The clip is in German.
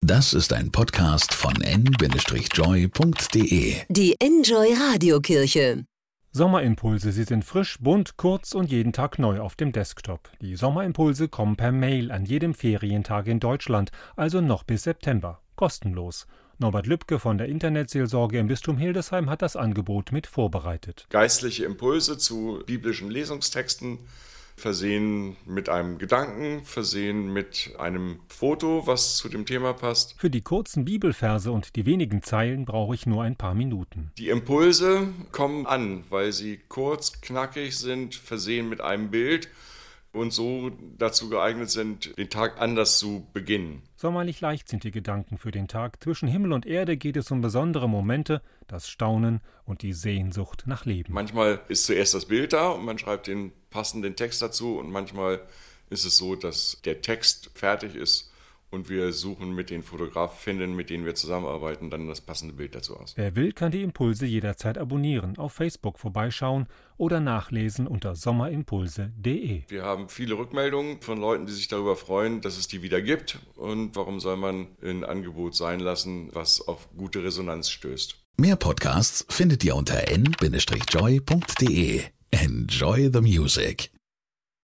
Das ist ein Podcast von n-joy.de. Die Enjoy Radiokirche. Sommerimpulse, sie sind frisch, bunt, kurz und jeden Tag neu auf dem Desktop. Die Sommerimpulse kommen per Mail an jedem Ferientag in Deutschland, also noch bis September. Kostenlos. Norbert Lübke von der Internetseelsorge im Bistum Hildesheim hat das Angebot mit vorbereitet. Geistliche Impulse zu biblischen Lesungstexten, versehen mit einem Gedanken, versehen mit einem Foto, was zu dem Thema passt. Für die kurzen Bibelverse und die wenigen Zeilen brauche ich nur ein paar Minuten. Die Impulse kommen an, weil sie kurz, knackig sind, versehen mit einem Bild und so dazu geeignet sind, den Tag anders zu beginnen. Sommerlich leicht sind die Gedanken für den Tag. Zwischen Himmel und Erde geht es um besondere Momente, das Staunen und die Sehnsucht nach Leben. Manchmal ist zuerst das Bild da und man schreibt den passenden Text dazu und manchmal ist es so, dass der Text fertig ist und wir suchen mit den Fotografinnen, mit denen wir zusammenarbeiten, dann das passende Bild dazu aus. Wer will, kann die Impulse jederzeit abonnieren, auf Facebook vorbeischauen oder nachlesen unter sommerimpulse.de. Wir haben viele Rückmeldungen von Leuten, die sich darüber freuen, dass es die wieder gibt. Und warum soll man ein Angebot sein lassen, was auf gute Resonanz stößt? Mehr Podcasts findet ihr unter n-joy.de. Enjoy the music.